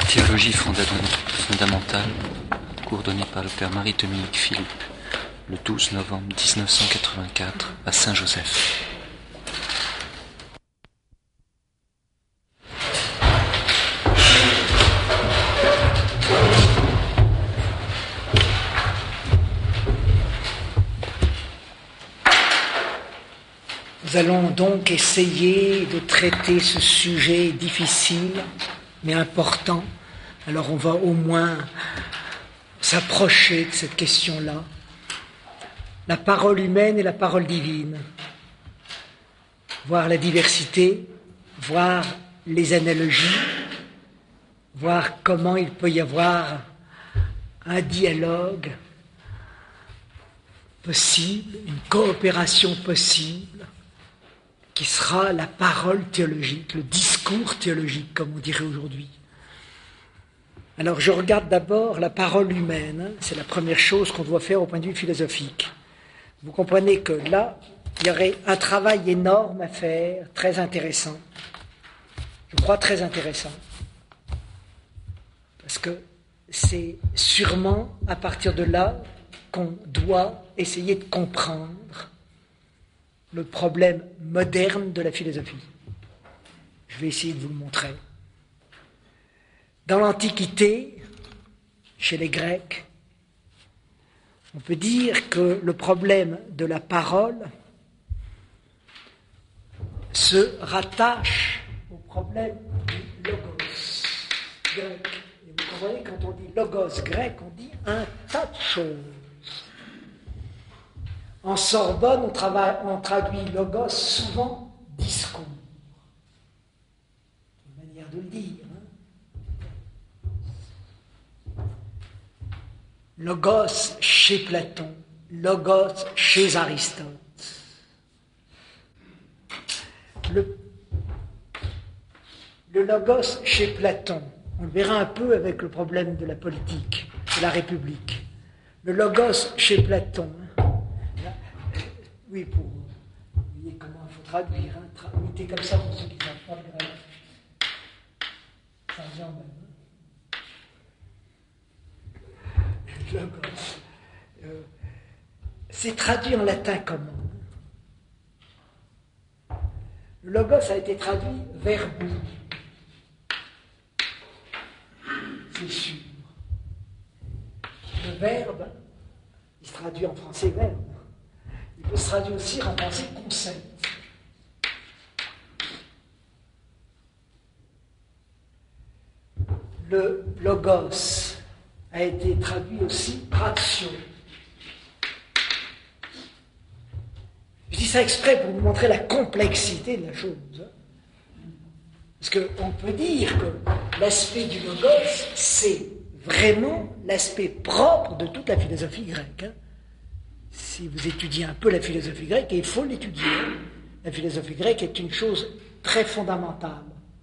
Théologie fondamentale, cours donné par le père Marie-Dominique Philippe, le 12 novembre 1984 à Saint-Joseph. Nous allons donc essayer de traiter ce sujet difficile, mais important. Alors on va au moins s'approcher de cette question-là. La parole humaine et la parole divine. Voir la diversité, voir les analogies, voir comment il peut y avoir un dialogue possible, une coopération possible, qui sera la parole théologique, le discours théologique, comme on dirait aujourd'hui. Alors je regarde d'abord la parole humaine, c'est la première chose qu'on doit faire au point de vue philosophique. Vous comprenez que là, il y aurait un travail énorme à faire, très intéressant. Je crois très intéressant. Parce que c'est sûrement à partir de là qu'on doit essayer de comprendre le problème moderne de la philosophie. Je vais essayer de vous le montrer. Dans l'Antiquité, chez les Grecs, on peut dire que le problème de la parole se rattache au problème du logos grec. Et vous comprenez, quand on dit logos grec, on dit un tas de choses. En Sorbonne, on traduit logos souvent discours. C'est une manière de le dire. Logos chez Platon, logos chez Aristote. Le logos chez Platon, on le verra un peu avec le problème de la politique, de la République. Le logos chez Platon, oui, pour vous voyez comment il faut traduire, mettez comme ça pour ceux qui ne savent pas le grec. Ça vient même. Logos. C'est traduit en latin comment? Le logos a été traduit verbum. C'est sûr. Le verbe, il se traduit en français verbe. Il peut se traduire aussi en français concept. Le logos a été traduit aussi ratio. Je dis ça exprès pour vous montrer la complexité de la chose. Parce qu'on peut dire que l'aspect du logos, c'est vraiment l'aspect propre de toute la philosophie grecque. Si vous étudiez un peu la philosophie grecque, et il faut l'étudier, la philosophie grecque est une chose très fondamentale.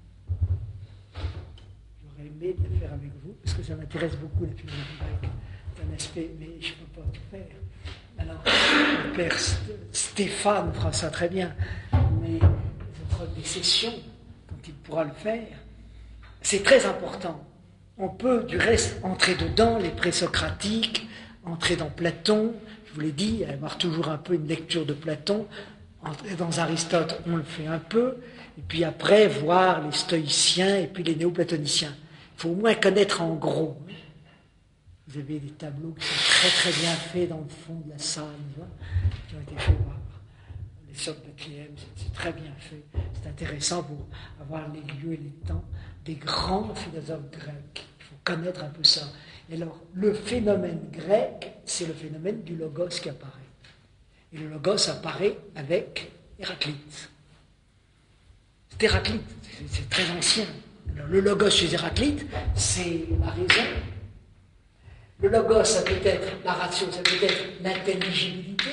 J'aurais aimé le faire avec vous, parce que ça m'intéresse beaucoup, la philosophie grecque. C'est un aspect, mais je ne peux pas tout faire. Alors, le père Stéphane fera ça très bien, mais il fera des sessions, quand il pourra le faire. C'est très important. On peut, du reste, entrer dedans, les présocratiques, entrer dans Platon, je vous l'ai dit, avoir toujours un peu une lecture de Platon, entrer dans Aristote, on le fait un peu, et puis après, voir les stoïciens et puis les néoplatoniciens. Il faut au moins connaître en gros. Vous avez des tableaux qui sont très très bien faits dans le fond de la salle, qui ont été faits par les sœurs de Bethléem, c'est très bien fait. C'est intéressant pour avoir les lieux et les temps des grands philosophes grecs. Il faut connaître un peu ça. Et alors, le phénomène grec, c'est le phénomène du logos qui apparaît. Et le logos apparaît avec Héraclite. C'est Héraclite, c'est très ancien. Alors, le logos chez Héraclite, c'est la raison. Le logos, ça peut être la ratio, ça peut être l'intelligibilité.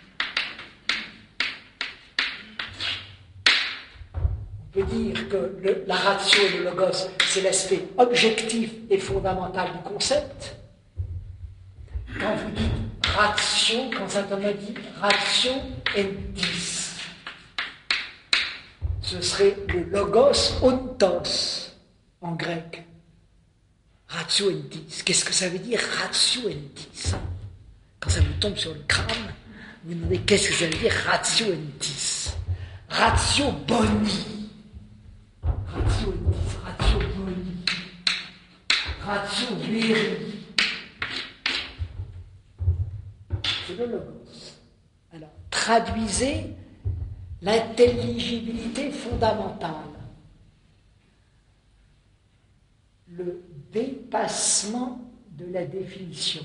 On peut dire que la ratio et le logos, c'est l'aspect objectif et fondamental du concept. Quand vous dites ratio, quand saint Thomas dit ratio entis, ce serait le logos ontos en grec. Ratio entis. Qu'est-ce que ça veut dire, ratio entis? Quand ça vous tombe sur le crâne, vous vous demandez qu'est-ce que ça veut dire, ratio entis. Ratio boni. Ratio entis, ratio boni. Ratio veri. C'est le logos. Alors, traduisez l'intelligibilité fondamentale. Le dépassement de la définition.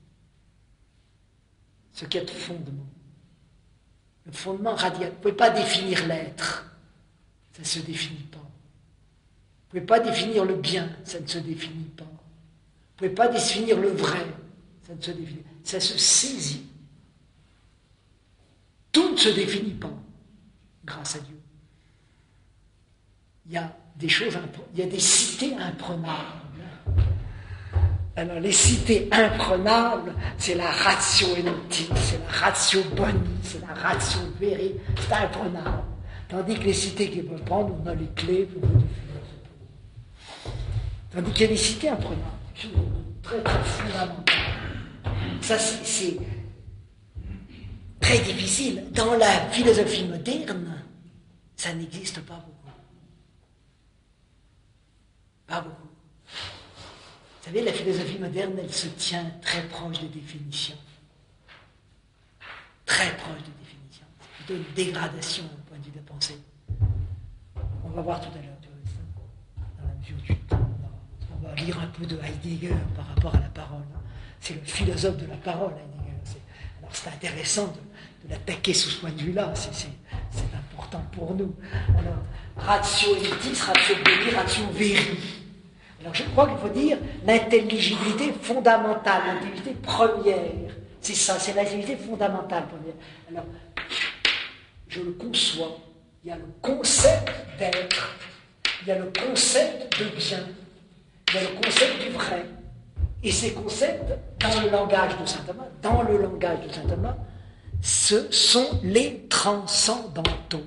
Ce qui est le fondement. Le fondement radial. Vous ne pouvez pas définir l'être. Ça ne se définit pas. Vous ne pouvez pas définir le bien. Ça ne se définit pas. Vous ne pouvez pas définir le vrai. Ça ne se définit pas. Ça se saisit. Tout ne se définit pas, grâce à Dieu. Il y a des choses, il y a des cités imprenables. Alors les cités imprenables, c'est la ratio entis, c'est la ratio boni, c'est la ratio veri, c'est imprenable. Tandis que les cités qui peuvent prendre, on a les clés pour le définir. Tandis qu'il y a des cités imprenables, quelque chose de très très fondamental. Ça c'est très difficile. Dans la philosophie moderne, ça n'existe pas beaucoup. Pas beaucoup. Vous savez, la philosophie moderne, elle se tient très proche des définitions. Très proche des définitions. C'est plutôt une dégradation au point de vue de la pensée. On va voir tout à l'heure, dans la mesure du temps. On va lire un peu de Heidegger par rapport à la parole. C'est le philosophe de la parole, Heidegger. Alors c'est intéressant de l'attaquer sous ce point de vue-là. C'est important pour nous. Alors, ratio entis, ratio boni, ratio veri. Alors je crois qu'il faut dire l'intelligibilité fondamentale, l'intelligibilité première. C'est ça, c'est l'intelligibilité fondamentale première. Alors, je le conçois. Il y a le concept d'être, il y a le concept de bien, il y a le concept du vrai. Et ces concepts, dans le langage de saint Thomas, ce sont les transcendantaux.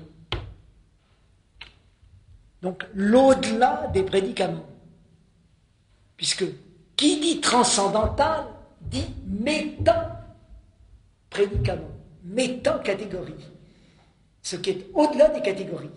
Donc, l'au-delà des prédicaments. Puisque qui dit transcendantal dit méta-prédicament, méta-catégorie, ce qui est au-delà des catégories.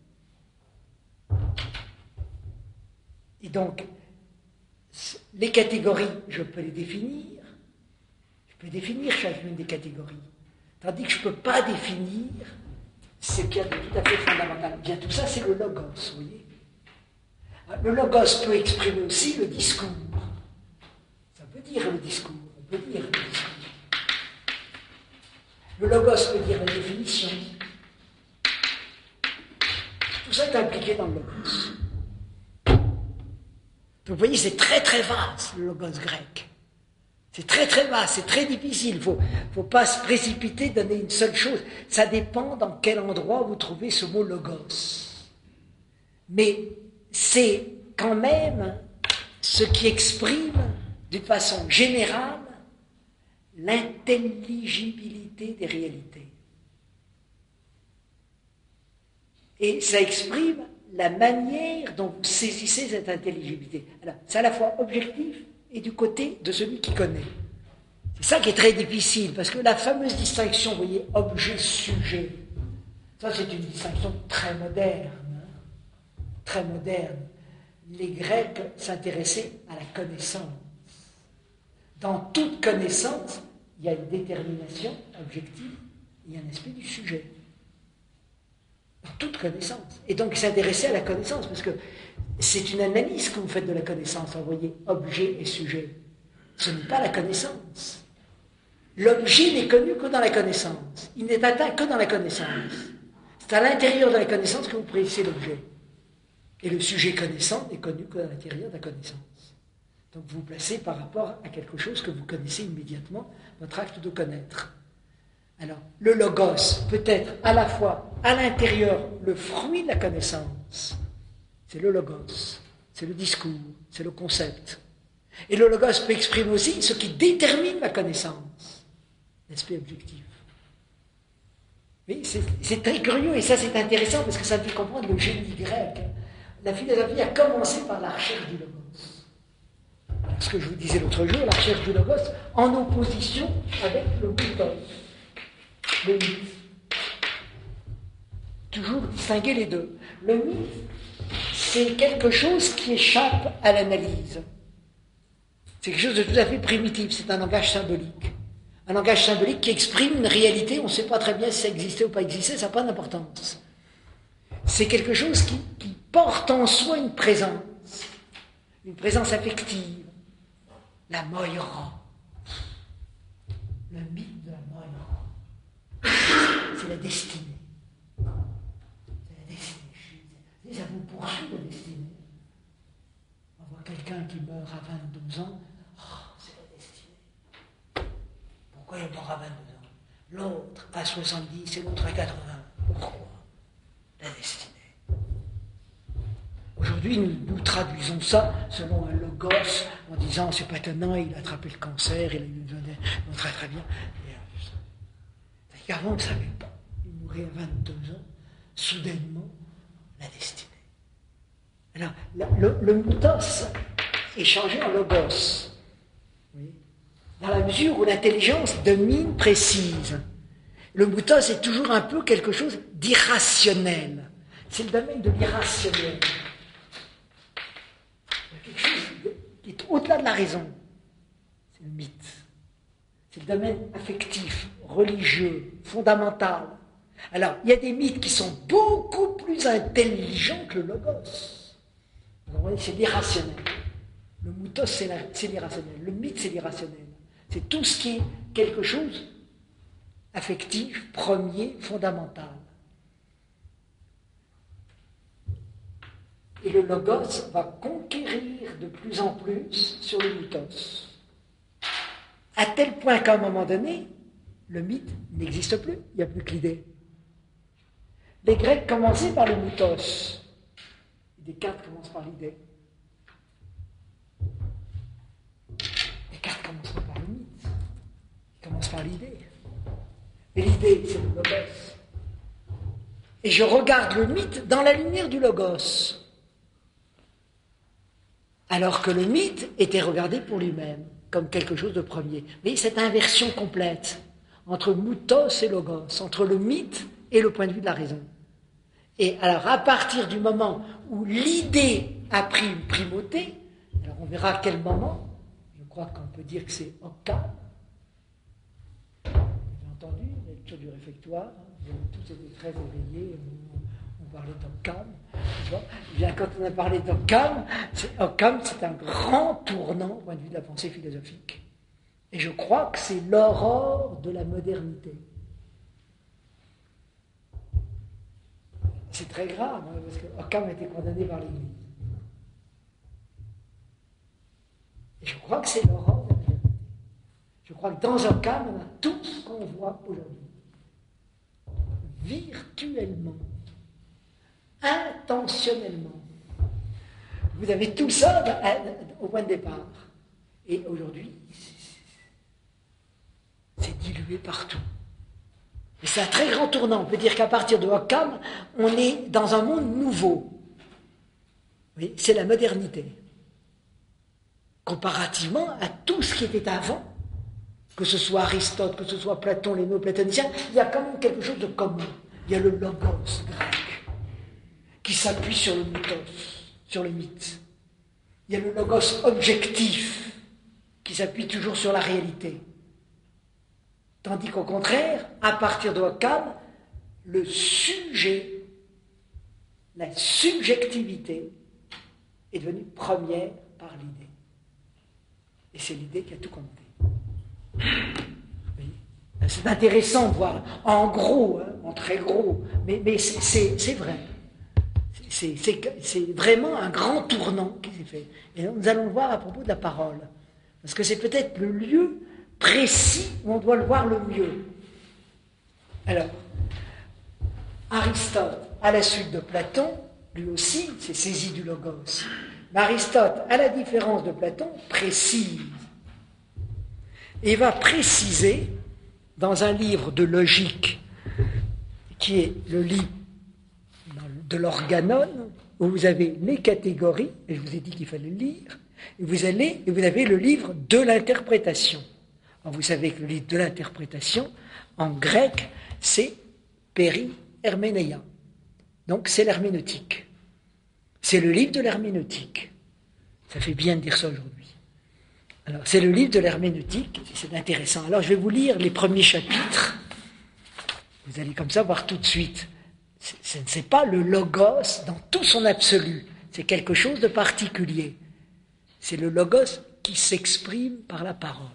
Et donc, les catégories, je peux les définir, chacune des catégories, tandis que je ne peux pas définir ce qu'il y a de tout à fait fondamental. Bien, tout ça, c'est le logos, vous voyez. Le logos peut exprimer aussi le discours. Ça peut dire le discours, on peut dire le discours. Le logos peut dire la définition. Tout ça est impliqué dans le logos. Donc vous voyez, c'est très très vaste, le logos grec. C'est très très vaste, c'est très difficile. Il ne faut pas se précipiter, donner une seule chose. Ça dépend dans quel endroit vous trouvez ce mot logos. Mais c'est quand même ce qui exprime, d'une façon générale, l'intelligibilité des réalités. Et ça exprime la manière dont vous saisissez cette intelligibilité. Alors, c'est à la fois objectif et du côté de celui qui connaît. C'est ça qui est très difficile, parce que la fameuse distinction, vous voyez, objet-sujet, ça c'est une distinction très moderne. Très moderne. Les Grecs s'intéressaient à la connaissance. Dans toute connaissance, il y a une détermination objective, il y a un aspect du sujet. Dans toute connaissance. Et donc ils s'intéressaient à la connaissance, parce que c'est une analyse que vous faites de la connaissance, vous voyez, objet et sujet. Ce n'est pas la connaissance. L'objet n'est connu que dans la connaissance. Il n'est atteint que dans la connaissance. C'est à l'intérieur de la connaissance que vous précisez l'objet. Et le sujet connaissant n'est connu que dans l'intérieur de la connaissance. Donc vous vous placez par rapport à quelque chose que vous connaissez immédiatement, votre acte de connaître. Alors, le logos peut être à la fois à l'intérieur le fruit de la connaissance. C'est le logos, c'est le discours, c'est le concept. Et le logos peut exprimer aussi ce qui détermine la connaissance, l'aspect objectif. Oui, c'est très curieux et ça c'est intéressant parce que ça fait comprendre le génie grec. La philosophie a commencé par la recherche du logos. ce que je vous disais l'autre jour, la recherche du logos en opposition avec le mythos, le mythe. Toujours distinguer les deux. Le mythe, c'est quelque chose qui échappe à l'analyse. C'est quelque chose de tout à fait primitif, c'est un langage symbolique. Un langage symbolique qui exprime une réalité, on ne sait pas très bien si ça existait ou pas existait, ça n'a pas d'importance. C'est quelque chose qui porte en soi une présence affective. La Moira. Le mythe de la Moira. C'est la destinée. C'est la destinée. Ça vous poursuit, la destinée. On voit quelqu'un qui meurt à 22 ans. Oh, c'est la destinée. Pourquoi il meurt à 22 ans? L'autre à 70 et l'autre à 80. Pourquoi? La destinée. Aujourd'hui, nous traduisons ça selon un logos en disant c'est pas étonnant, il a attrapé le cancer, il a eu une zone très très bien. Avant, on ne savait pas. Il mourait à 22 ans, soudainement, la destinée. Alors, le mythos est changé en logos. Oui. Dans la mesure où l'intelligence domine précise. Le mythos est toujours un peu quelque chose d'irrationnel. C'est le domaine de l'irrationnel. Quelque chose qui est au-delà de la raison. C'est le mythe. C'est le domaine affectif, religieux, fondamental. Alors, il y a des mythes qui sont beaucoup plus intelligents que le logos. Vous voyez, c'est l'irrationnel. Le mythos, c'est l'irrationnel. Le mythe, c'est l'irrationnel. C'est tout ce qui est quelque chose affectif, premier, fondamental. Et le logos va conquérir de plus en plus sur le mythos. À tel point qu'à un moment donné, le mythe n'existe plus, il n'y a plus que l'idée. Les Grecs commençaient par le mythos. Descartes commence par l'idée. Descartes commence pas par le mythe. Il commence par l'idée. Et l'idée, c'est le logos. Et je regarde le mythe dans la lumière du logos. Alors que le mythe était regardé pour lui-même, comme quelque chose de premier. Mais cette inversion complète entre mythos et logos, entre le mythe et le point de vue de la raison. Et alors, à partir du moment où l'idée a pris une primauté, alors on verra à quel moment, je crois qu'on peut dire que c'est Occam. Vous avez entendu la lecture du réfectoire, vous avez tous été très éveillés, on parlait d'Occam. Eh bien, quand on a parlé d'Occam, Occam, c'est un grand tournant au point de vue de la pensée philosophique. Et je crois que c'est l'aurore de la modernité. C'est très grave, hein, parce que Occam a été condamné par l'Église. Et je crois que c'est l'aurore de la modernité. Je crois que dans Occam, on a tout ce qu'on voit aujourd'hui. Virtuellement. Intentionnellement. Vous avez tout ça au point de départ. Et aujourd'hui, c'est dilué partout. Et c'est un très grand tournant. On peut dire qu'à partir de Occam, on est dans un monde nouveau. Oui, c'est la modernité. Comparativement à tout ce qui était avant, que ce soit Aristote, que ce soit Platon, les néo-platoniciens, il y a quand même quelque chose de commun. Il y a le logos grec, qui s'appuie sur le mythos, sur le mythe. Il y a le logos objectif, qui s'appuie toujours sur la réalité. Tandis qu'au contraire, à partir de Occam, le sujet, la subjectivité, est devenue première par l'idée. Et c'est l'idée qui a tout compté. Oui. C'est intéressant de voir, en gros, hein, en très gros, mais c'est vrai. C'est vraiment un grand tournant qui s'est fait. Et nous allons le voir à propos de la parole. Parce que c'est peut-être le lieu précis où on doit le voir le mieux. Alors, Aristote, à la suite de Platon, lui aussi s'est saisi du logos. Mais Aristote, à la différence de Platon, précise. Et va préciser dans un livre de logique qui est le livre de l'Organon, où vous avez les catégories, et je vous ai dit qu'il fallait le lire, Et vous avez le livre de l'interprétation. Alors vous savez que le livre de l'interprétation, en grec, c'est Peri-Herménéia. Donc c'est l'herméneutique. C'est le livre de l'herméneutique. Ça fait bien de dire ça aujourd'hui. Alors c'est le livre de l'herméneutique, c'est intéressant. Alors je vais vous lire les premiers chapitres. Vous allez comme ça voir tout de suite. Ce n'est pas le logos dans tout son absolu. C'est quelque chose de particulier. C'est le logos qui s'exprime par la parole.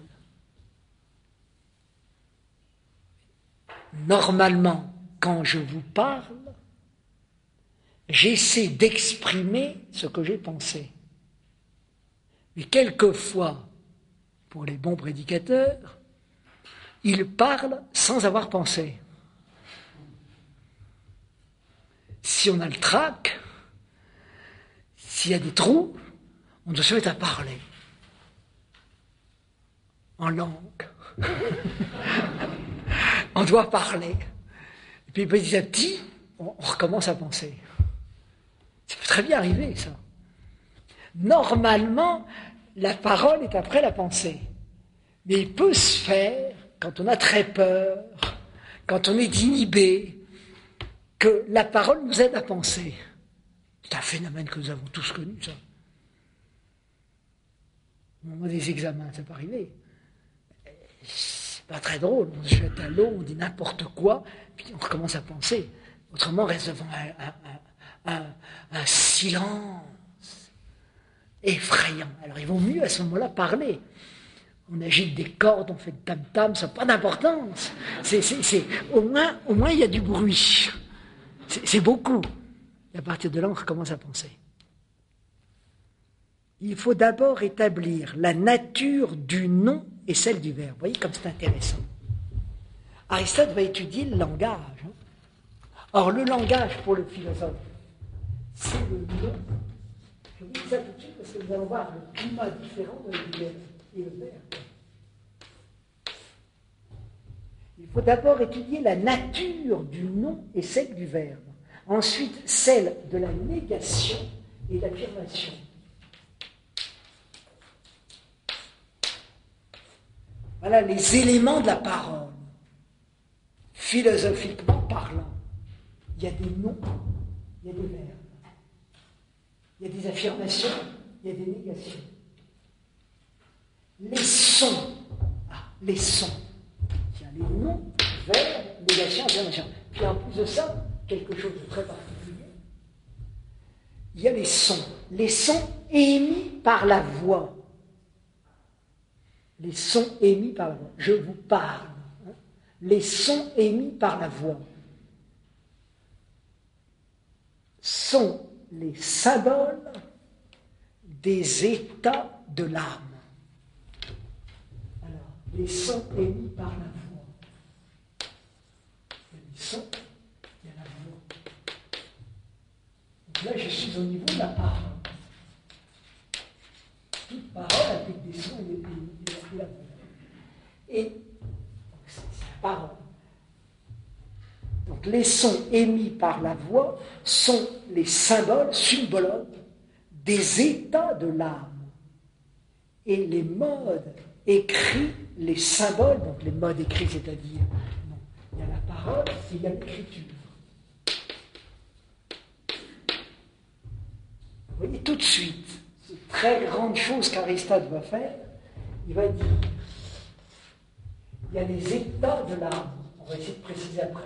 Normalement, quand je vous parle, j'essaie d'exprimer ce que j'ai pensé. Mais quelquefois, pour les bons prédicateurs, ils parlent sans avoir pensé. Si on a le trac, s'il y a des trous, on doit se mettre à parler. En langue. On doit parler. Et puis petit à petit, on recommence à penser. Ça peut très bien arriver, ça. Normalement, la parole est après la pensée. Mais il peut se faire, quand on a très peur, quand on est inhibé, que la parole nous aide à penser. C'est un phénomène que nous avons tous connu, ça. Au moment des examens, ça peut arriver. C'est pas très drôle. On se jette à l'eau, on dit n'importe quoi, puis on recommence à penser. Autrement, on reste devant un silence effrayant. Alors, il vaut mieux à ce moment-là parler. On agite des cordes, on fait de tam-tam, ça n'a pas d'importance. Au moins, il y a du bruit. C'est beaucoup. Et à partir de là, on recommence à penser. Il faut d'abord établir la nature du nom et celle du verbe. Vous voyez comme c'est intéressant. Aristote va étudier le langage. Or, le langage pour le philosophe, c'est le nom. Je vous dis ça tout de suite parce que nous allons voir le climat différent de l'idée et le verbe. Il faut d'abord étudier la nature du nom et celle du verbe. Ensuite, celle de la négation et de l'affirmation. Voilà les éléments de la parole. Philosophiquement parlant, il y a des noms, il y a des verbes. Il y a des affirmations, il y a des négations. Les sons. Les sons. Il y a les noms, verbes, négations, affirmations. Puis en plus de ça, quelque chose de très particulier, il y a les sons. Les sons émis par la voix. Les sons émis par la voix. Je vous parle. Les sons émis par la voix sont les symboles des états de l'âme. Alors, les sons émis par la voix. Il y a les sons, il y a la voix. Donc là, je suis au niveau de la parole. Toute parole avec des sons et la voix. Et c'est la parole. Donc les sons émis par la voix sont les symboles, symbologues, des états de l'âme. Et les modes écrits, les symboles, donc les modes écrits, c'est-à-dire, il y a la parole et il y a l'écriture. Vous voyez tout de suite, cette très grande chose qu'Aristote va faire, il va dire, il y a les états de l'âme. On va essayer de préciser après.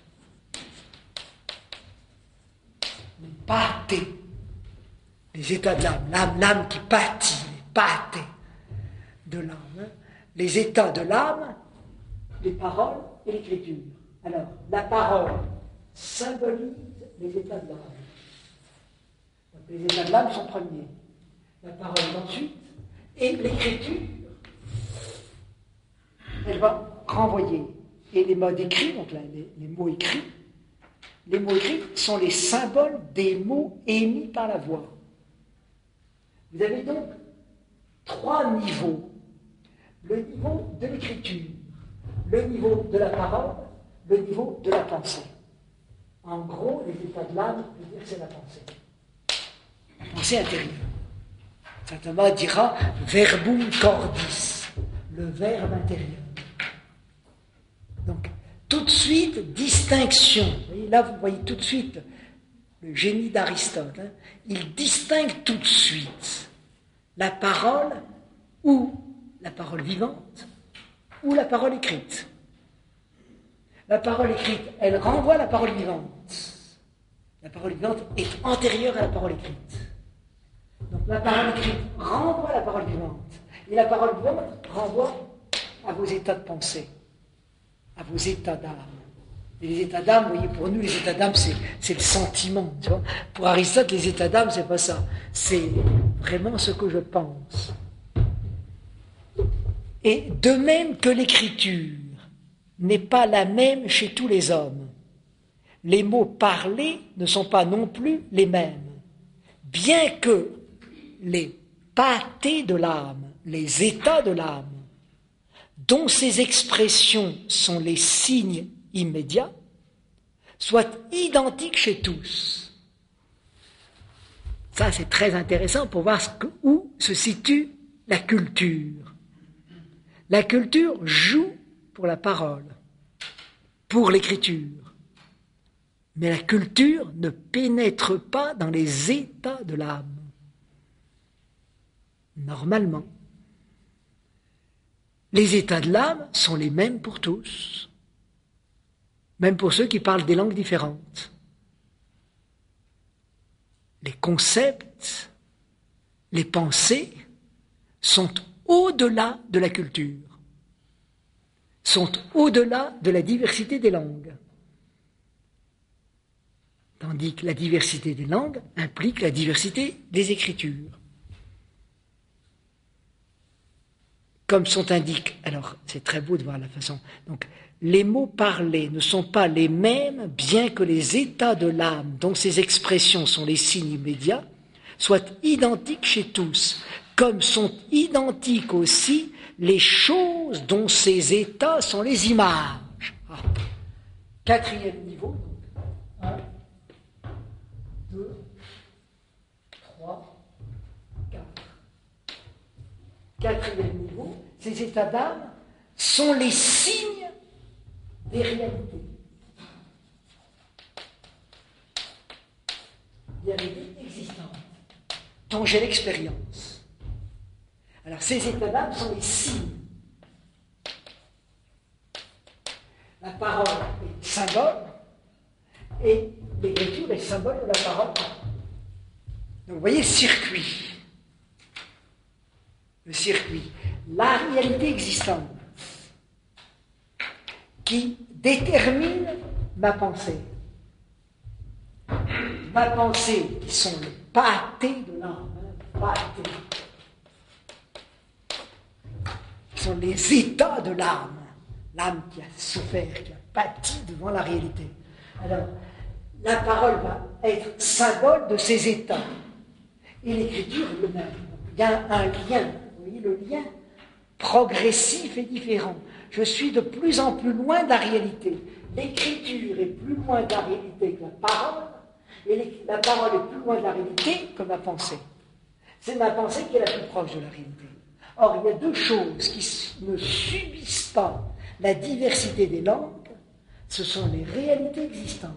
Les pâtés, les états de l'âme, l'âme qui pâtit, les pâtés de l'âme, les états de l'âme, les paroles et l'écriture. Alors, la parole symbolise les états de l'âme. Donc, les états de l'âme sont premiers. La parole ensuite, et l'écriture, elle va renvoyer. Et les modes écrits, donc là, les mots écrits, les mots écrits sont les symboles des mots émis par la voix. Vous avez donc 3 niveaux. Le niveau de l'écriture, le niveau de la parole, le niveau de la pensée. En gros, les états de l'âme, je veux dire, c'est la pensée. La pensée intérieure. Saint Thomas dira verbum cordis, le verbe intérieur. Donc, tout de suite, distinction. Vous voyez, là, vous voyez tout de suite le génie d'Aristote. Hein. Il distingue tout de suite la parole ou la parole vivante ou la parole écrite. La parole écrite, elle renvoie à la parole vivante. La parole vivante est antérieure à la parole écrite. Donc la parole écrite renvoie à la parole vivante. Et la parole vivante renvoie à vos états de pensée, à vos états d'âme. Et les états d'âme, vous voyez, pour nous, les états d'âme, c'est le sentiment. Tu vois. Pour Aristote, les états d'âme, c'est pas ça. C'est vraiment ce que je pense. Et de même que l'écriture n'est pas la même chez tous les hommes, les mots parlés ne sont pas non plus les mêmes. Bien que les pâtés de l'âme, les états de l'âme, dont ces expressions sont les signes immédiats, soient identiques chez tous. Ça, c'est très intéressant pour voir où se situe la culture. La culture joue pour la parole, pour l'écriture. Mais la culture ne pénètre pas dans les états de l'âme. Normalement. Les états de l'âme sont les mêmes pour tous, même pour ceux qui parlent des langues différentes. Les concepts, les pensées sont au-delà de la culture, sont au-delà de la diversité des langues. Tandis que la diversité des langues implique la diversité des écritures. Comme sont indiqués, alors c'est très beau de voir la façon, donc les mots parlés ne sont pas les mêmes, bien que les états de l'âme, dont ces expressions sont les signes immédiats, soient identiques chez tous, comme sont identiques aussi les choses dont ces états sont les images. Ah. Quatrième niveau, donc 1, 2, 3, 4. Quatrième niveau, ces états d'âme sont les signes des réalités. Des réalités existantes, dont j'ai l'expérience. Alors ces états d'âme sont les signes. La parole est symbole et l'écriture est symbole de la parole. Donc vous voyez le circuit. Le circuit. La réalité existante qui détermine ma pensée. Ma pensée qui sont le pâté de l'âme. Pâté. Qui sont les états de l'âme. L'âme qui a souffert, qui a pâti devant la réalité. Alors, la parole va être symbole de ces états. Et l'écriture le même. Il y a un lien. Vous voyez, le lien progressif et différent. Je suis de plus en plus loin de la réalité. L'écriture est plus loin de la réalité que la parole, et la parole est plus loin de la réalité que ma pensée. C'est ma pensée qui est la plus proche de la réalité. Or, il y a deux choses qui ne subissent pas la diversité des langues, ce sont les réalités existantes.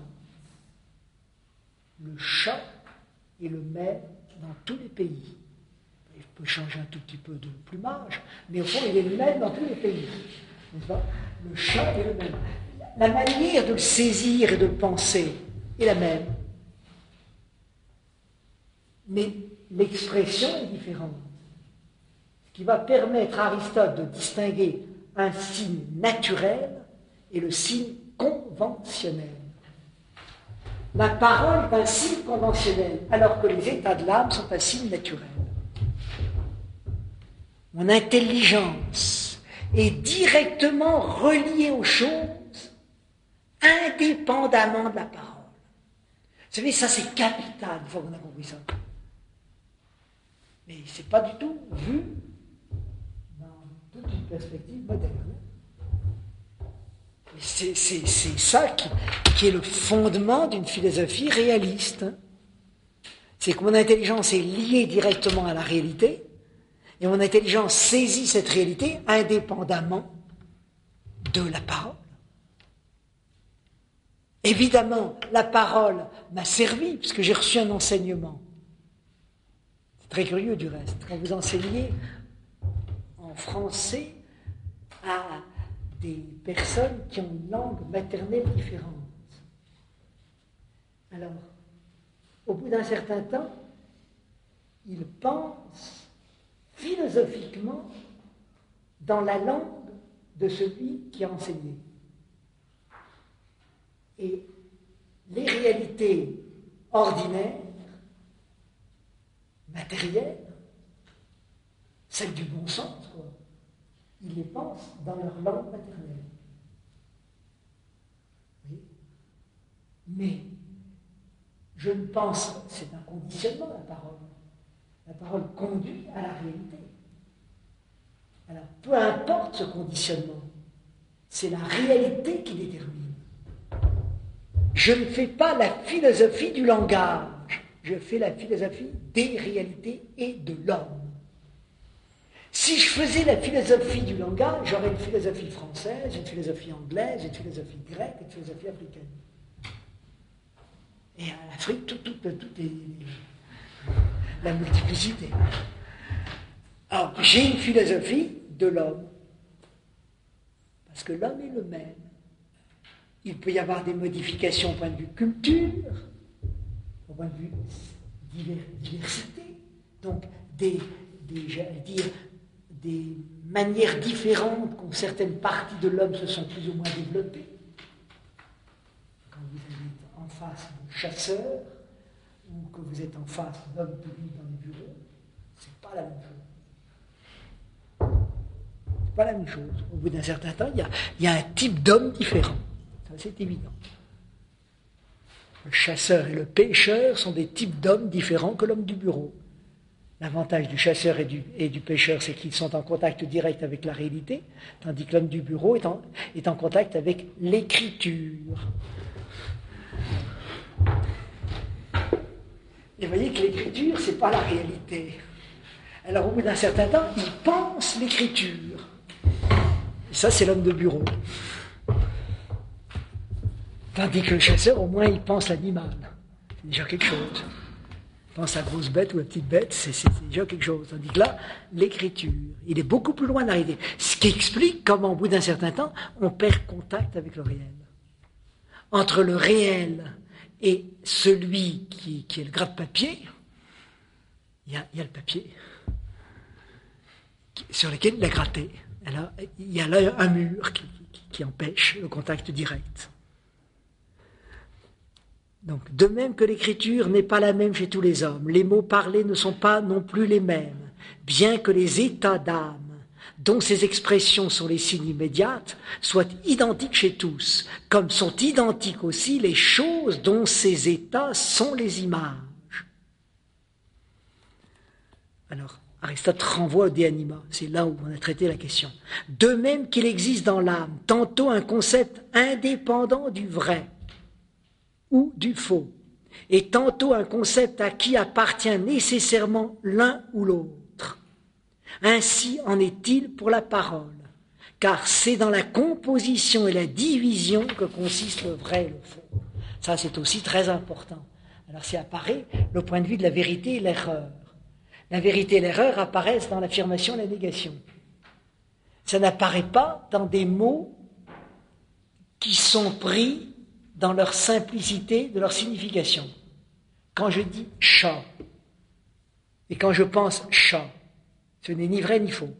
Le chat est le même dans tous les pays. Il peut changer un tout petit peu de plumage, mais au fond, il est le même dans tous les pays. N'est-ce pas ? Le chat est le même. La manière de le saisir et de le penser est la même. Mais l'expression est différente. Ce qui va permettre à Aristote de distinguer un signe naturel et le signe conventionnel. La parole est un signe conventionnel, alors que les états de l'âme sont un signe naturel. Mon intelligence est directement reliée aux choses, indépendamment de la parole. Vous savez, ça c'est capital, une fois qu'on a compris ça. Mais c'est pas du tout vu dans toute une perspective moderne. C'est ça qui est le fondement d'une philosophie réaliste. C'est que mon intelligence est liée directement à la réalité, et mon intelligence saisit cette réalité indépendamment de la parole. Évidemment, la parole m'a servi, puisque j'ai reçu un enseignement. C'est très curieux du reste. Quand vous enseignez en français à des personnes qui ont une langue maternelle différente, alors, au bout d'un certain temps, ils pensent philosophiquement dans la langue de celui qui a enseigné. Et les réalités ordinaires, matérielles, celles du bon sens, quoi, ils les pensent dans leur langue maternelle. Oui. Mais je ne pense, c'est un conditionnement la parole. La parole conduit à la réalité. Alors, peu importe ce conditionnement, c'est la réalité qui détermine. Je ne fais pas la philosophie du langage, je fais la philosophie des réalités et de l'homme. Si je faisais la philosophie du langage, j'aurais une philosophie française, une philosophie anglaise, une philosophie grecque, une philosophie africaine. Et en Afrique, tout est la multiplicité. Alors, j'ai une philosophie de l'homme, parce que l'homme est le même. Il peut y avoir des modifications au point de vue culture, au point de vue diversité, donc j'allais dire, des manières différentes qu'ont certaines parties de l'homme se sont plus ou moins développées. Quand vous êtes en face de chasseurs, ou que vous êtes en face d'hommes publics dans les bureaux, c'est pas la même chose. C'est pas la même chose. Au bout d'un certain temps, il y a un type d'homme différent. Ça, c'est évident. Le chasseur et le pêcheur sont des types d'hommes différents que l'homme du bureau. L'avantage du chasseur et du pêcheur, c'est qu'ils sont en contact direct avec la réalité, tandis que l'homme du bureau est en contact avec l'écriture. Et vous voyez que l'écriture, c'est pas la réalité. Alors au bout d'un certain temps, il pense l'écriture. Et ça, c'est l'homme de bureau. Tandis que le chasseur, au moins, il pense l'animal. C'est déjà quelque chose. Il pense la grosse bête ou la petite bête, c'est déjà quelque chose. Tandis que là, l'écriture, il est beaucoup plus loin d'arriver. Ce qui explique comment, au bout d'un certain temps, on perd contact avec le réel. Entre le réel et celui qui est le gratte-papier, il y a le papier sur lequel il a gratté. Alors, il y a là un mur qui empêche le contact direct. Donc, de même que l'écriture n'est pas la même chez tous les hommes, les mots parlés ne sont pas non plus les mêmes, bien que les états d'âme, dont ces expressions sont les signes immédiates, soient identiques chez tous, comme sont identiques aussi les choses dont ces états sont les images. Alors, Aristote renvoie au De Anima, c'est là où on a traité la question. De même qu'il existe dans l'âme tantôt un concept indépendant du vrai, ou du faux, et tantôt un concept à qui appartient nécessairement l'un ou l'autre. Ainsi en est-il pour la parole, car c'est dans la composition et la division que consiste le vrai et le faux. Ça, c'est aussi très important. Alors, c'est apparaît le point de vue de la vérité et l'erreur. La vérité et l'erreur apparaissent dans l'affirmation et la négation. Ça n'apparaît pas dans des mots qui sont pris dans leur simplicité, de leur signification. Quand je dis chat, et quand je pense chat, ce n'est ni vrai ni faux.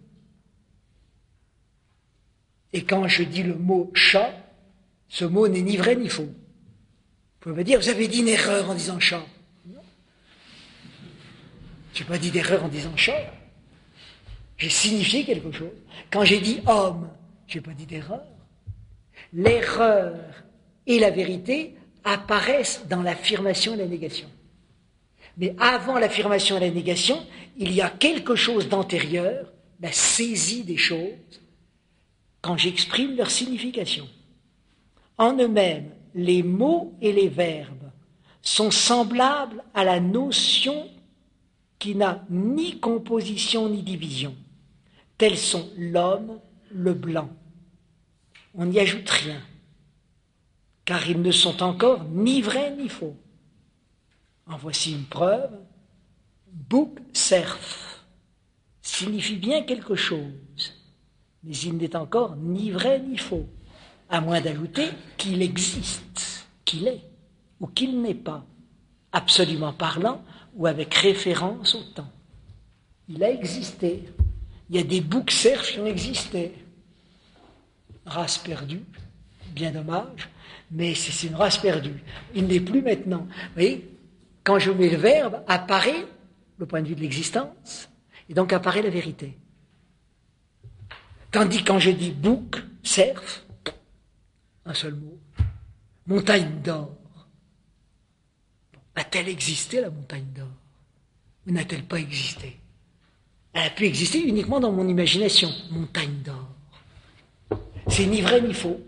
Et quand je dis le mot chat, ce mot n'est ni vrai ni faux. Vous pouvez me dire, vous avez dit une erreur en disant chat. Non. Je n'ai pas dit d'erreur en disant chat. J'ai signifié quelque chose. Quand j'ai dit homme, je n'ai pas dit d'erreur. L'erreur et la vérité apparaissent dans l'affirmation et la négation. Mais avant l'affirmation et la négation, il y a quelque chose d'antérieur, la saisie des choses, quand j'exprime leur signification. En eux-mêmes, les mots et les verbes sont semblables à la notion qui n'a ni composition ni division. Tels sont l'homme, le blanc. On n'y ajoute rien, car ils ne sont encore ni vrais ni faux. En voici une preuve. Bouc serf signifie bien quelque chose, mais il n'est encore ni vrai ni faux, à moins d'ajouter qu'il existe, qu'il est ou qu'il n'est pas, absolument parlant ou avec référence au temps. Il a existé. Il y a des boucs serfs qui ont existé. Race perdue, bien dommage, mais c'est une race perdue. Il n'est plus maintenant. Vous voyez, quand je mets le verbe, apparaît le point de vue de l'existence, et donc apparaît la vérité. Tandis que quand je dis bouc, cerf, un seul mot, montagne d'or. A-t-elle existé, la montagne d'or? Ou n'a-t-elle pas existé? Elle a pu exister uniquement dans mon imagination, montagne d'or. C'est ni vrai ni faux.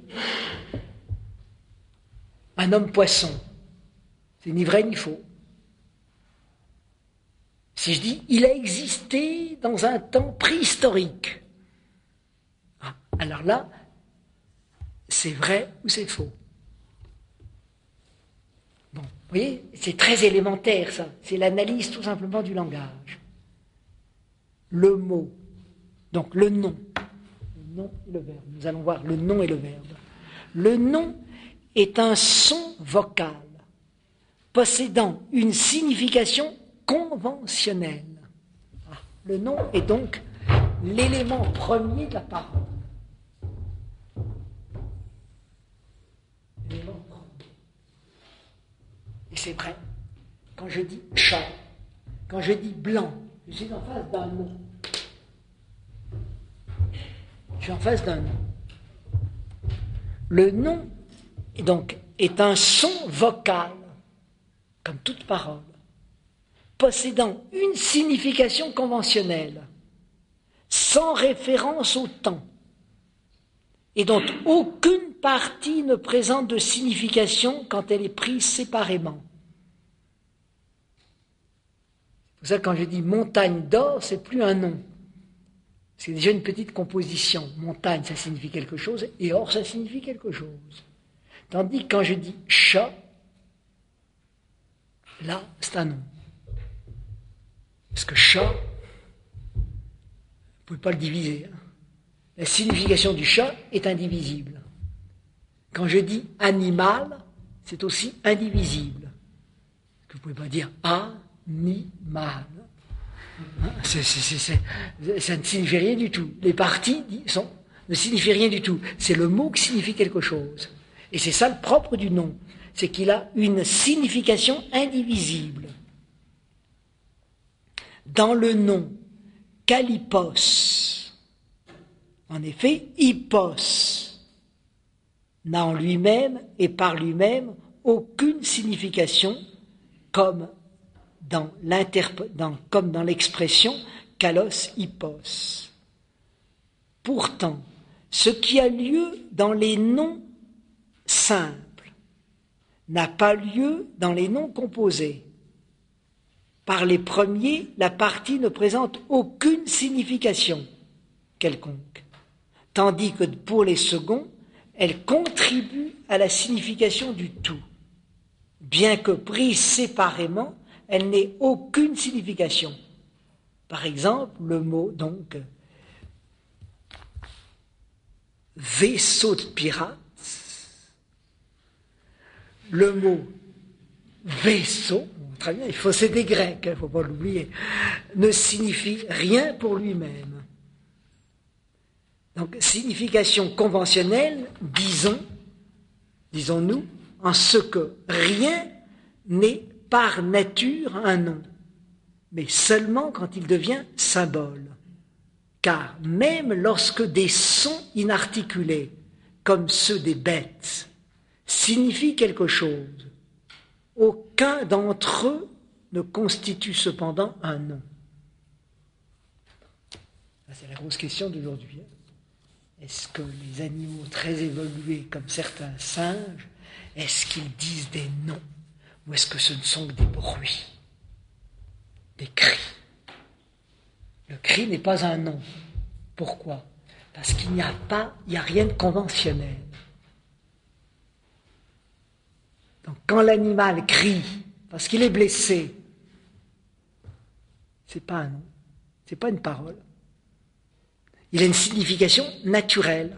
Un homme poisson, c'est ni vrai ni faux. Si je dis, il a existé dans un temps préhistorique, alors là, c'est vrai ou c'est faux. Bon, vous voyez, c'est très élémentaire ça, c'est l'analyse tout simplement du langage. Le mot, donc le nom et le verbe. Nous allons voir le nom et le verbe. Le nom est un son vocal possédant une signification conventionnelle. Le nom est donc l'élément premier de la parole. L'élément premier. Et c'est vrai, quand je dis chat, quand je dis blanc, je suis en face d'un nom. Je suis en face d'un nom. Le nom, donc, est un son vocal, comme toute parole, possédant une signification conventionnelle, sans référence au temps, et dont aucune partie ne présente de signification quand elle est prise séparément. C'est pour ça que quand je dis montagne d'or, c'est plus un nom. C'est déjà une petite composition. Montagne, ça signifie quelque chose, et or, ça signifie quelque chose. Tandis que quand je dis chat, là, c'est un nom. Parce que chat, vous ne pouvez pas le diviser. La signification du chat est indivisible. Quand je dis animal, c'est aussi indivisible. Vous ne pouvez pas dire animal. Ça ne signifie rien du tout. Les parties ne signifient rien du tout. C'est le mot qui signifie quelque chose. Et c'est ça le propre du nom. C'est qu'il a une signification indivisible. Dans le nom kalipos, en effet, hippos n'a en lui-même et par lui-même aucune signification comme dans l'expression kalos hippos. Pourtant, ce qui a lieu dans les noms simples n'a pas lieu dans les noms composés. Par les premiers, la partie ne présente aucune signification quelconque, tandis que pour les seconds, elle contribue à la signification du tout. Bien que prise séparément, elle n'ait aucune signification. Par exemple, le mot, donc, vaisseau de pirates, le mot vaisseau, très bien, c'est des Grecs, il ne faut pas l'oublier, ne signifie rien pour lui-même. Donc, signification conventionnelle, disons-nous, en ce que rien n'est par nature un nom, mais seulement quand il devient symbole. Car même lorsque des sons inarticulés, comme ceux des bêtes, signifient quelque chose, aucun d'entre eux ne constitue cependant un nom. C'est la grosse question d'aujourd'hui. Est-ce que les animaux très évolués, comme certains singes, est-ce qu'ils disent des noms? ou est-ce que ce ne sont que des bruits, des cris? Le cri n'est pas un nom. Pourquoi? Parce qu'il n'y a rien de conventionnel. Donc quand l'animal crie parce qu'il est blessé, c'est pas un nom, c'est pas une parole. Il a une signification naturelle.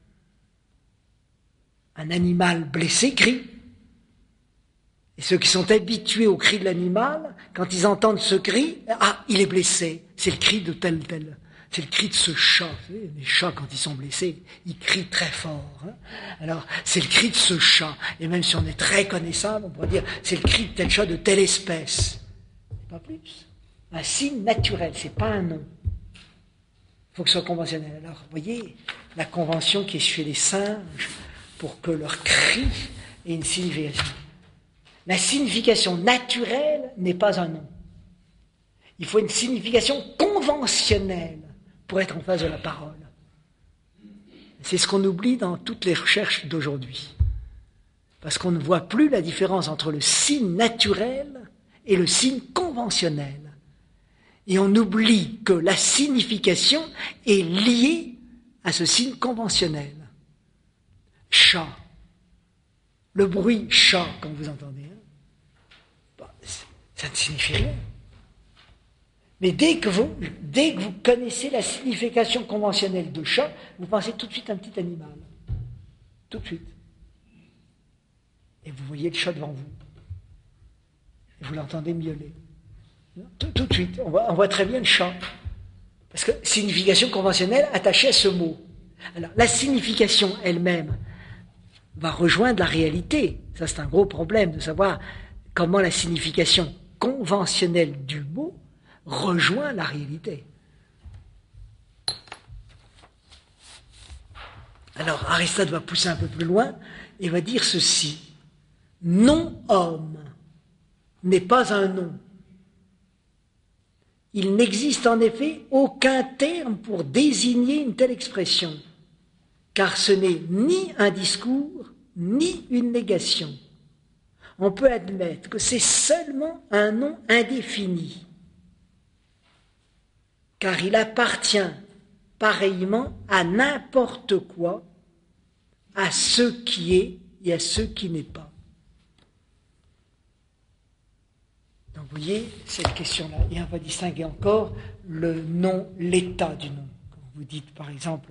Un animal blessé crie. Et ceux qui sont habitués au cri de l'animal, quand ils entendent ce cri, ah, il est blessé, c'est le cri de tel. C'est le cri de ce chat. Vous savez, les chats, quand ils sont blessés, ils crient très fort. Hein. Alors, c'est le cri de ce chat. Et même si on est très connaissable, on pourrait dire, c'est le cri de tel chat de telle espèce. Pas plus. Un signe naturel, c'est pas un nom. Il faut que ce soit conventionnel. Alors, vous voyez, la convention qui est chez les singes, pour que leur cri ait une signification. La signification naturelle n'est pas un nom. Il faut une signification conventionnelle pour être en face de la parole. C'est ce qu'on oublie dans toutes les recherches d'aujourd'hui. Parce qu'on ne voit plus la différence entre le signe naturel et le signe conventionnel. Et on oublie que la signification est liée à ce signe conventionnel. Chat. Le bruit chat, quand vous entendez, ça ne signifie rien. Mais dès que vous connaissez la signification conventionnelle de chat, vous pensez tout de suite à un petit animal. Tout de suite. Et vous voyez le chat devant vous. Et vous l'entendez miauler. Tout de suite. On voit très bien le chat. Parce que signification conventionnelle attachée à ce mot. Alors, la signification elle-même va rejoindre la réalité. Ça, c'est un gros problème de savoir comment la signification conventionnelle du mot rejoint la réalité. Alors, Aristote va pousser un peu plus loin et va dire ceci. Non-homme n'est pas un nom. Il n'existe en effet aucun terme pour désigner une telle expression, car ce n'est ni un discours, ni une négation. On peut admettre que c'est seulement un nom indéfini, car il appartient pareillement à n'importe quoi, à ce qui est et à ce qui n'est pas. Donc vous voyez, cette question-là, et on va distinguer encore le nom, l'état du nom. Quand vous dites par exemple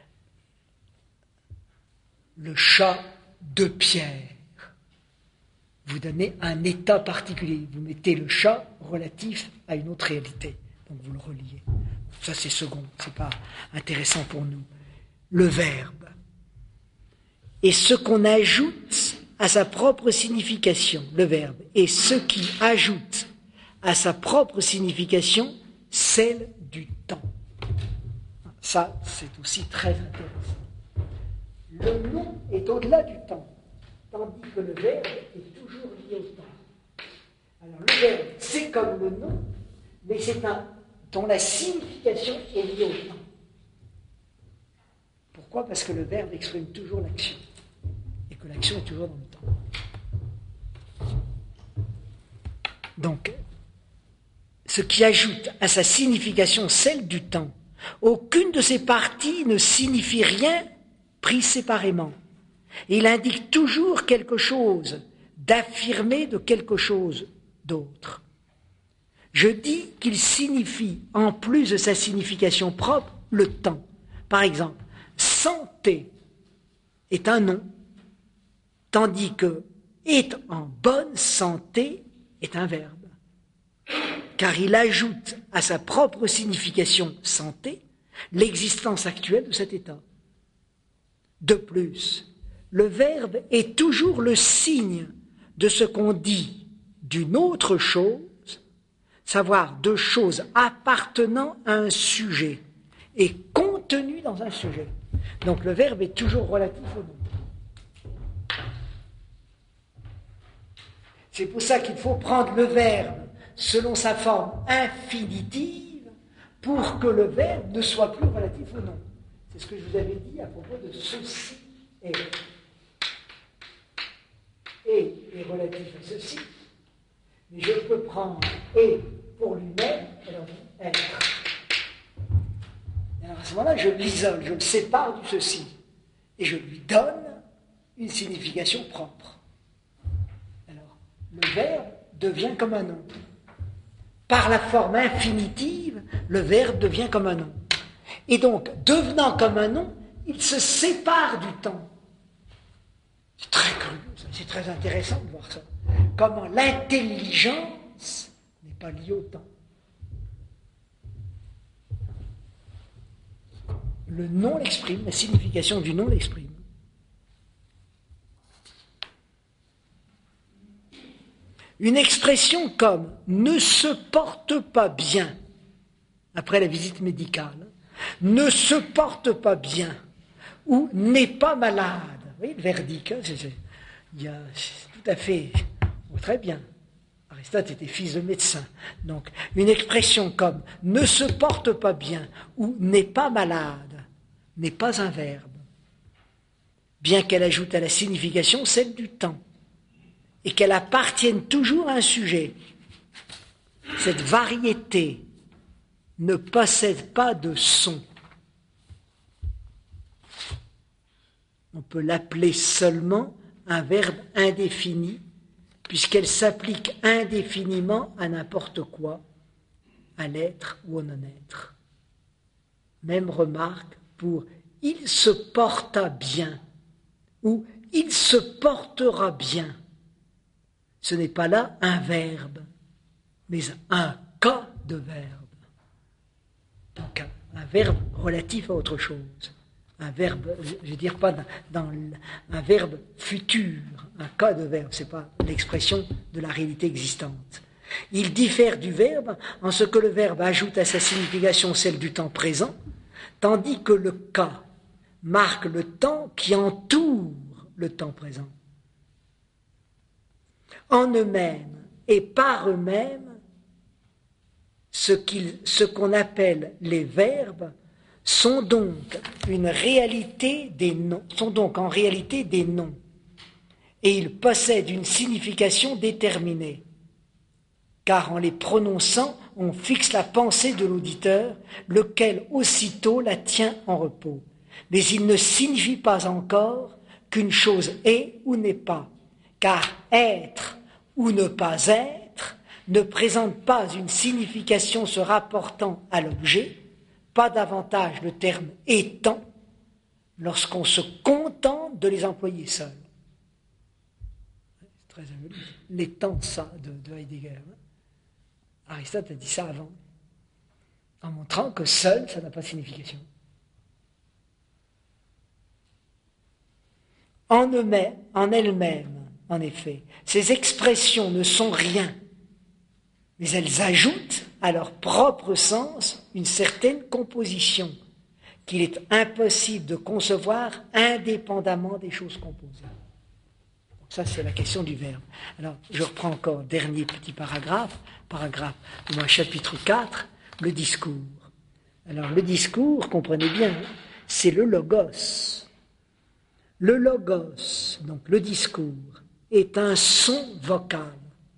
le chat de Pierre, vous donnez un état particulier. Vous mettez le chat relatif à une autre réalité. Donc vous le reliez. Ça c'est second, c'est pas intéressant pour nous. Le verbe est ce qu'on ajoute à sa propre signification, le verbe, et ce qui ajoute à sa propre signification celle du temps. Ça, c'est aussi très intéressant. Le nom est au-delà du temps, tandis que le verbe est toujours lié au temps. Alors le verbe, c'est comme le nom, mais c'est un dont la signification est liée au temps. Pourquoi? Parce que le verbe exprime toujours l'action, et que l'action est toujours dans le temps. Donc, ce qui ajoute à sa signification celle du temps, aucune de ces parties ne signifie rien pris séparément. Et il indique toujours quelque chose d'affirmé de quelque chose d'autre. Je dis qu'il signifie, en plus de sa signification propre, le temps. Par exemple, santé est un nom, tandis que être en bonne santé est un verbe. Car il ajoute à sa propre signification santé l'existence actuelle de cet état. De plus, le verbe est toujours le signe de ce qu'on dit d'une autre chose, savoir de choses appartenant à un sujet et contenues dans un sujet. Donc le verbe est toujours relatif au nom. C'est pour ça qu'il faut prendre le verbe selon sa forme infinitive pour que le verbe ne soit plus relatif au nom. C'est ce que je vous avais dit à propos de ceci est. Et est relatif à ceci, Mais je peux prendre et pour lui-même, alors être. Et alors à ce moment-là, je l'isole, je le sépare du ceci. Et je lui donne une signification propre. Alors, le verbe devient comme un nom. Par la forme infinitive, le verbe devient comme un nom. Et donc, devenant comme un nom, il se sépare du temps. C'est très curieux, c'est très intéressant de voir ça. Comment l'intelligence n'est pas liée au temps. Le nom l'exprime, la signification du nom l'exprime. Une expression comme « ne se porte pas bien » après la visite médicale, « ne se porte pas bien » ou « n'est pas malade ». Vous voyez le verdict, hein, c'est tout à fait, très bien. Aristote était fils de médecin. Donc, une expression comme « ne se porte pas bien » ou « n'est pas malade » n'est pas un verbe, bien qu'elle ajoute à la signification celle du temps, et qu'elle appartienne toujours à un sujet. Cette variété ne possède pas de son. On peut l'appeler seulement un verbe indéfini, puisqu'elle s'applique indéfiniment à n'importe quoi, à l'être ou au non-être. Même remarque pour « il se porta bien » ou « il se portera bien ». Ce n'est pas là un verbe, mais un cas de verbe. Donc un verbe relatif à autre chose. Un verbe, je veux dire pas dans un verbe futur, un cas de verbe, c'est pas l'expression de la réalité existante. Il diffère du verbe en ce que le verbe ajoute à sa signification celle du temps présent, tandis que le cas marque le temps qui entoure le temps présent. En eux-mêmes et par eux-mêmes, ce qu'on appelle les verbes sont donc en réalité des noms, et ils possèdent une signification déterminée, car en les prononçant, on fixe la pensée de l'auditeur, lequel aussitôt la tient en repos. Mais il ne signifie pas encore qu'une chose est ou n'est pas, car être ou ne pas être ne présente pas une signification se rapportant à l'objet, pas davantage le terme étant, lorsqu'on se contente de les employer seuls. C'est très joli. L'étant ça de Heidegger. Aristote a dit ça avant, en montrant que seul, ça n'a pas de signification. En elles-mêmes, en effet, ces expressions ne sont rien, mais elles ajoutent à leur propre sens une certaine composition qu'il est impossible de concevoir indépendamment des choses composées. Donc ça, c'est la question du verbe. Alors, je reprends encore, dernier petit paragraphe chapitre 4, le discours. Alors, le discours, comprenez bien, c'est le logos. Le logos, donc le discours, est un son vocal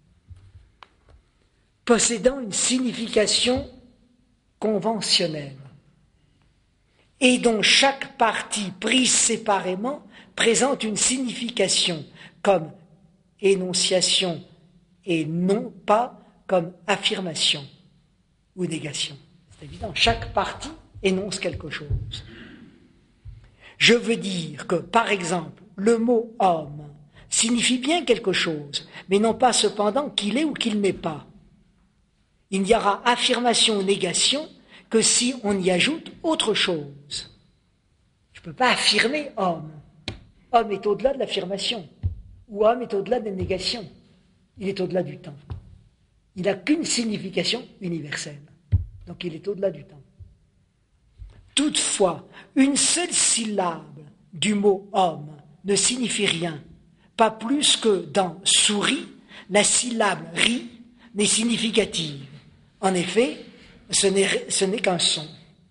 possédant une signification conventionnelle et dont chaque partie prise séparément présente une signification comme énonciation et non pas comme affirmation ou négation. C'est évident, chaque partie énonce quelque chose. Je veux dire que, par exemple, le mot « homme » signifie bien quelque chose, mais non pas cependant qu'il est ou qu'il n'est pas. Il n'y aura affirmation ou négation que si on y ajoute autre chose. Je ne peux pas affirmer « homme ». Homme est au-delà de l'affirmation, ou homme est au-delà des négations. Il est au-delà du temps. Il n'a qu'une signification universelle. Donc il est au-delà du temps. Toutefois, une seule syllabe du mot « homme » ne signifie rien, pas plus que dans « souris », la syllabe « ri » n'est significative. En effet, ce n'est qu'un son.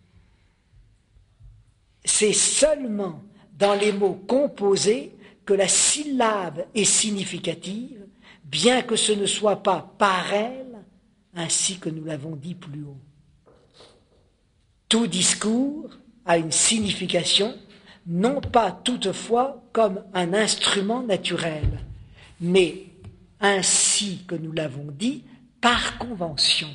C'est seulement dans les mots composés que la syllabe est significative, bien que ce ne soit pas par elle, ainsi que nous l'avons dit plus haut. Tout discours a une signification, non pas toutefois comme un instrument naturel, mais ainsi que nous l'avons dit, par convention.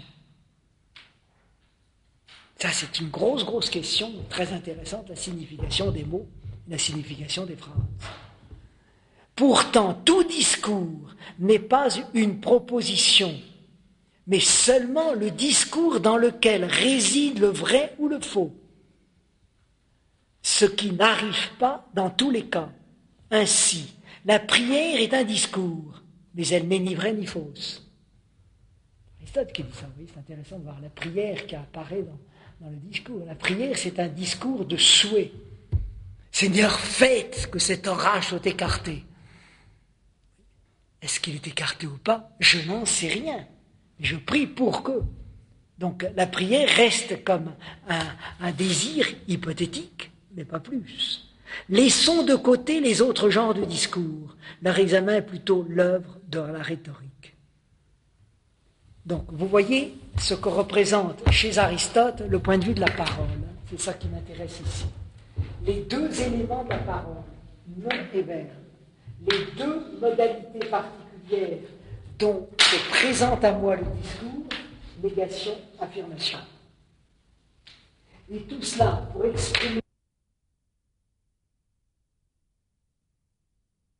Ça, c'est une grosse question, très intéressante, la signification des mots, la signification des phrases. Pourtant, tout discours n'est pas une proposition, mais seulement le discours dans lequel réside le vrai ou le faux, ce qui n'arrive pas dans tous les cas. Ainsi, la prière est un discours, mais elle n'est ni vraie ni fausse. Aristote qui dit ça, oui, c'est intéressant de voir la prière qui apparaît dans le discours. La prière, c'est un discours de souhait. Seigneur, faites que cet orage soit écarté. Est-ce qu'il est écarté ou pas? Je n'en sais rien. Je prie pour que. Donc la prière reste comme un désir hypothétique, mais pas plus. Laissons de côté les autres genres de discours. Leur examen est plutôt l'œuvre de la rhétorique. Donc vous voyez ce que représente chez Aristote le point de vue de la parole. C'est ça qui m'intéresse ici. Les deux éléments de la parole, nom et verbe, les deux modalités particulières dont se présente à moi le discours, négation, affirmation. Et tout cela pour exprimer